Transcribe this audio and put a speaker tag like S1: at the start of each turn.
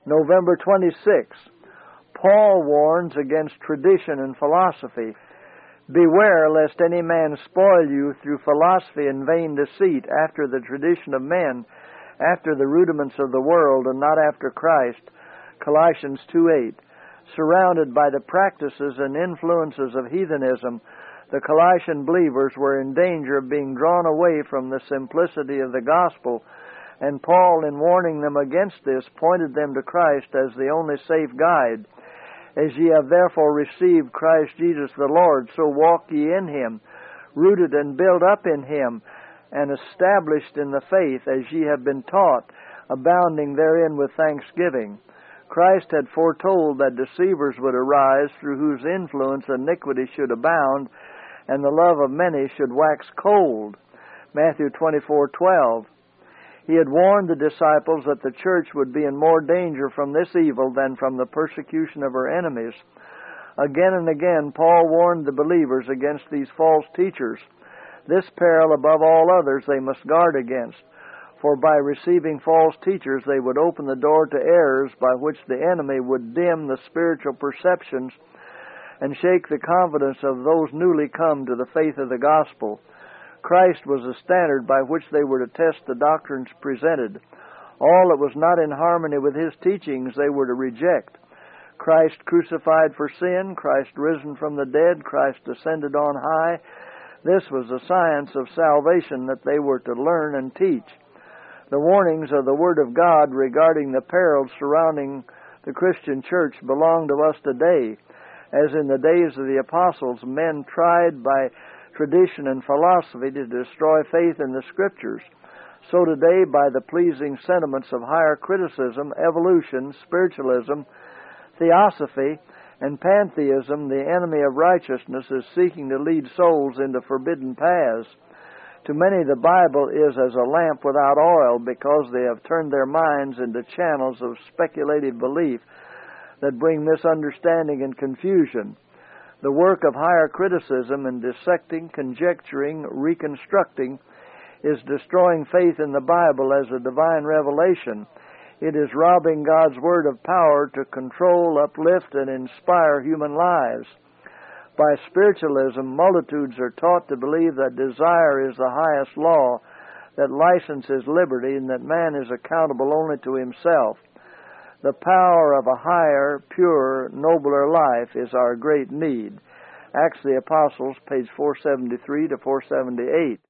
S1: November 26. Paul warns against tradition and philosophy. Beware lest any man spoil you through philosophy and vain deceit, after the tradition of men, after the rudiments of the world, and not after Christ. Colossians 2:8. Surrounded by the practices and influences of heathenism, the Colossian believers were in danger of being drawn away from the simplicity of the gospel, and Paul, in warning them against this, pointed them to Christ as the only safe guide. As ye have therefore received Christ Jesus the Lord, so walk ye in him, rooted and built up in him, and established in the faith as ye have been taught, abounding therein with thanksgiving. Christ had foretold that deceivers would arise, through whose influence iniquity should abound, and the love of many should wax cold. Matthew 24:12. He had warned the disciples that the church would be in more danger from this evil than from the persecution of her enemies. Again and again, Paul warned the believers against these false teachers. This peril, above all others, they must guard against, for by receiving false teachers they would open the door to errors by which the enemy would dim the spiritual perceptions and shake the confidence of those newly come to the faith of the gospel. Christ was the standard by which they were to test the doctrines presented. All that was not in harmony with his teachings they were to reject. Christ crucified for sin, Christ risen from the dead, Christ ascended on high. This was the science of salvation that they were to learn and teach. The warnings of the Word of God regarding the perils surrounding the Christian church belong to us today. As in the days of the apostles, men tried by tradition and philosophy to destroy faith in the Scriptures, so today, by the pleasing sentiments of higher criticism, evolution, spiritualism, theosophy, and pantheism, the enemy of righteousness is seeking to lead souls into forbidden paths. To many, the Bible is as a lamp without oil, because they have turned their minds into channels of speculative belief that bring misunderstanding and confusion. The work of higher criticism in dissecting, conjecturing, reconstructing is destroying faith in the Bible as a divine revelation. It is robbing God's Word of power to control, uplift, and inspire human lives. By spiritualism, multitudes are taught to believe that desire is the highest law, that license is liberty, and that man is accountable only to himself. The power of a higher, purer, nobler life is our great need. Acts of the Apostles, page 473 to 478.